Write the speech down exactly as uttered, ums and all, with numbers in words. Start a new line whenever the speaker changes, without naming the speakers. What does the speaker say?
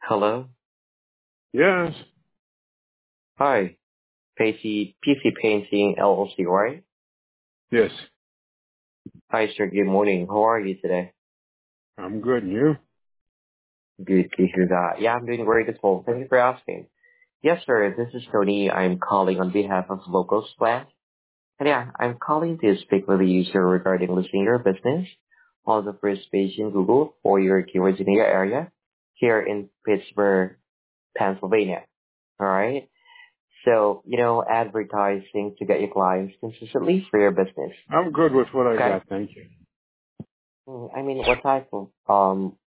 Hello.
Yes.
Hi. P C P C Painting L L C, right?
Yes.
Hi, sir. Good morning. How are you today?
I'm good. And you?
Good to hear that. Yeah, I'm doing great as well. Thank you for asking. Yes, sir. This is Tony. I'm calling on behalf of Locals Plan. And yeah, I'm calling to speak with the user regarding listing your business on the first page in Google for your keywords in your area here in Pittsburgh, Pennsylvania. All right. So, you know, advertising to get your clients consistently for your business.
I'm good with what I
Okay.
got. Thank you.
Mm, I mean, what type of um